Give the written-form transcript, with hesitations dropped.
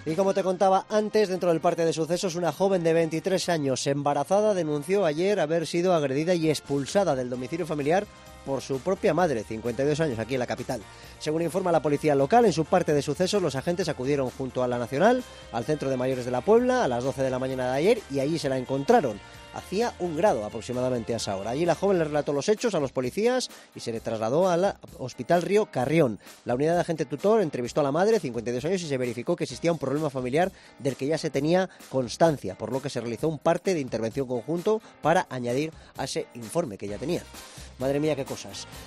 Y como te contaba antes, dentro del parte de sucesos, una joven de 23 años embarazada denunció ayer haber sido agredida y expulsada del domicilio familiar por su propia madre, 52 años, aquí en la capital. Según informa la policía local, en su parte de sucesos los agentes acudieron junto a la Nacional al Centro de Mayores de la Puebla a las 12 de la mañana de ayer y allí se la encontraron. Hacía 1 grado aproximadamente a esa hora. Allí la joven le relató los hechos a los policías y se le trasladó al Hospital Río Carrión. La unidad de agente tutor entrevistó a la madre, 52 años, y se verificó que existía un problema familiar del que ya se tenía constancia, por lo que se realizó un parte de intervención conjunto para añadir a ese informe que ya tenía. Madre mía, qué cosas.